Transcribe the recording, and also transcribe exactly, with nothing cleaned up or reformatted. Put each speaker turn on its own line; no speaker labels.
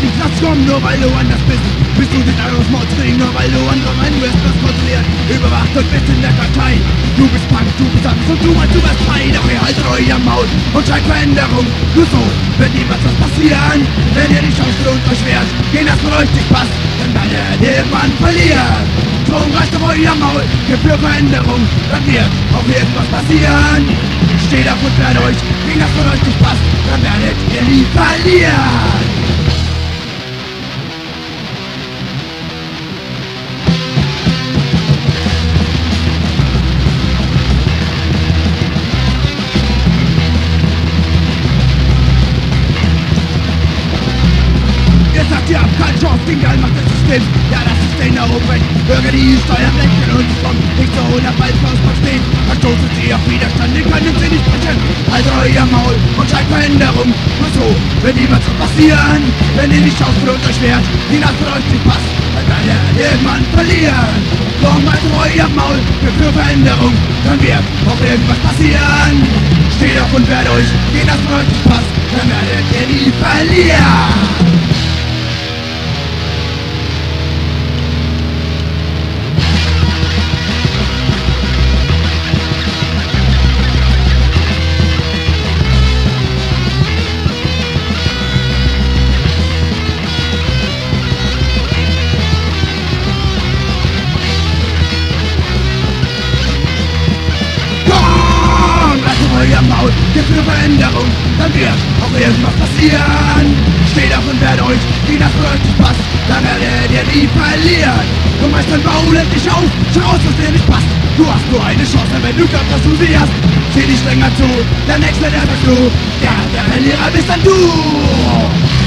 in den Knast kommen, nur weil du anders bist. Bist du den Mord kriegen, nur weil du andere meinen, du wirst was kontrolliert, überwacht und bist in der Kartei. Du bist Punk, du bist Angst und du meinst, du wärst frei. Doch ihr haltet euer Maul und schreibt Veränderung. Nur so wird niemals was passieren. Wenn ihr die Chance für uns erschwert, gehen das mit euch nicht passt, dann werdet ihr irgendwann verlieren. Drum reißt auf euer Maul, gebt für Veränderung, dann wird auch irgendwas passieren. Steht auf und wehrt euch, gegen das von euch nicht passt, dann werdet ihr nie verlieren. Ihr sagt, ihr habt keine Chance gegen die Allmacht des Systems. Ja, das System da oben, Bürger, die Steuern lenken und kommen nicht so hundert Ball aus verstehen. Verstoßen sie auf Widerstand, den können sie nicht brechen. Haltet euer Maul und schreibt Veränderung. Nur so wird niemals was passieren. Wenn ihr die Chance für uns erschwert, die das für euch nicht passt, dann werdet ihr irgendwann verlieren. Drum haltet euer Maul für Veränderung, dann wird auch irgendwas passieren. Steht auf und wehrt euch, die das für euch nicht passt, dann werdet ihr nie verlieren. Euer Maul, gebt für Veränderung, dann wird auch irgendwas passieren. Steht auf und wehrt euch, die das für euch nicht passt, dann werdet ihr nie verlieren. Du meinst dann baul endlich auf, schau aus, was dir nicht passt. Du hast nur eine Chance, wenn du glaubst, dass du sie hast. Sieh dich länger zu, der Nächste, der bist du, der, der Verlierer bist dann du.